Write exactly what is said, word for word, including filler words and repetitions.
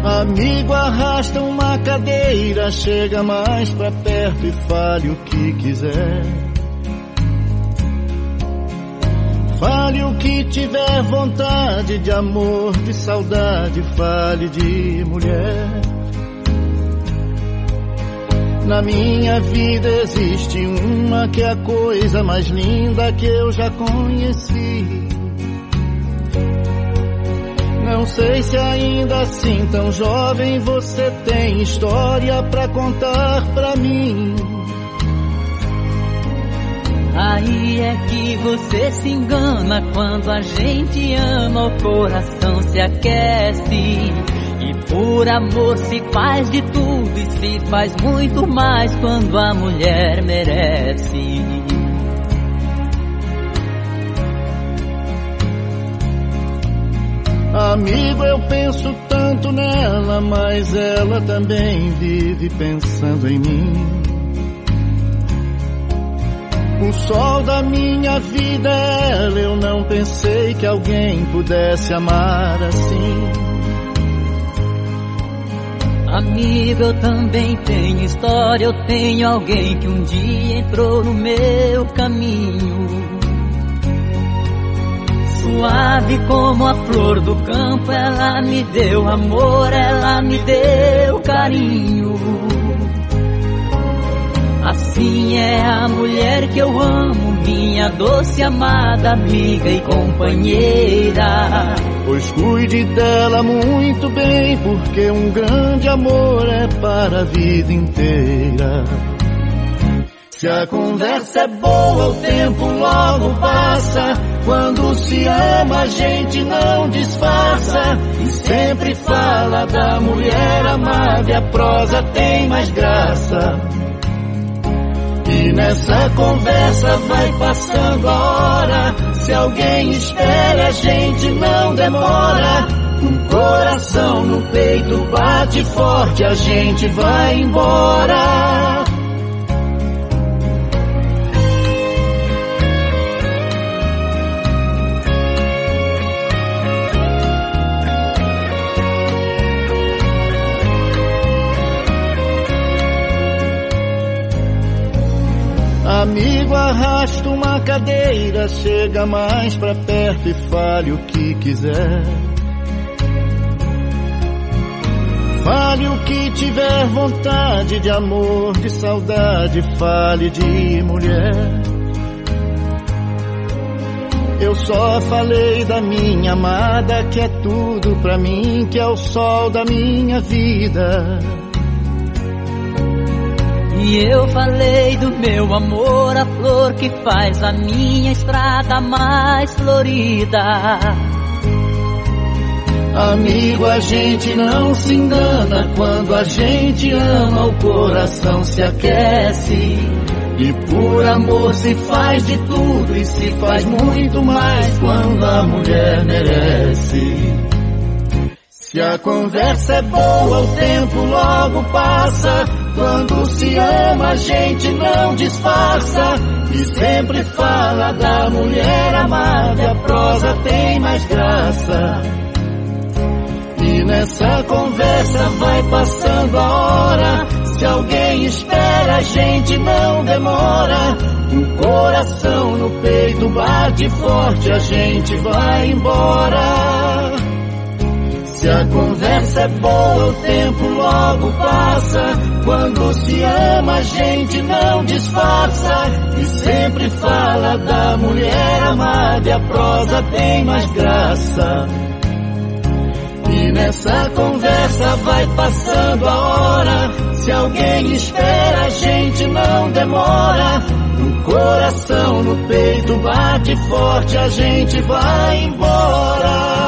Amigo, arrasta uma cadeira, chega mais pra perto e fale o que quiser. Fale o que tiver vontade, de amor, de saudade, fale de mulher. Na minha vida existe uma que é a coisa mais linda que eu já conheci. Não sei se ainda assim tão jovem você tem história pra contar pra mim. Aí é que você se engana, quando a gente ama o coração se aquece. E por amor se faz de tudo e se faz muito mais quando a mulher merece. Amigo, eu penso tanto nela, mas ela também vive pensando em mim. O sol da minha vida é ela, eu não pensei que alguém pudesse amar assim. Amigo, eu também tenho história, eu tenho alguém que um dia entrou no meu caminho. Suave como a flor do campo, ela me deu amor, ela me deu carinho. Assim é a mulher que eu amo, minha doce amada amiga e companheira. Pois cuide dela muito bem, porque um grande amor é para a vida inteira. Se a conversa é boa, o tempo logo passa. Quando se ama, a gente não disfarça. E sempre fala da mulher amada, e a prosa tem mais graça. E nessa conversa vai passando a hora. Se alguém espera, a gente não demora. Um coração no peito bate forte, a gente vai embora. Amigo, arrasta uma cadeira, chega mais pra perto e fale o que quiser. Fale o que tiver vontade, de amor, de saudade, fale de mulher. Eu só falei da minha amada, que é tudo pra mim, que é o sol da minha vida. E eu falei do meu amor, a flor que faz a minha estrada mais florida. Amigo, a gente não se engana, quando a gente ama o coração se aquece. E por amor se faz de tudo e se faz muito mais quando a mulher merece. Se a conversa é boa, o tempo logo passa. Quando se ama, a gente não disfarça. E sempre fala da mulher amada, e a prosa tem mais graça. E nessa conversa vai passando a hora. Se alguém espera, a gente não demora. Um coração no peito bate forte, a gente vai embora. Se a conversa é boa, o tempo logo passa. Quando se ama, a gente não disfarça. E sempre fala da mulher amada, e a prosa tem mais graça. E nessa conversa vai passando a hora. Se alguém espera, a gente não demora. Um coração no peito bate forte, a gente vai embora.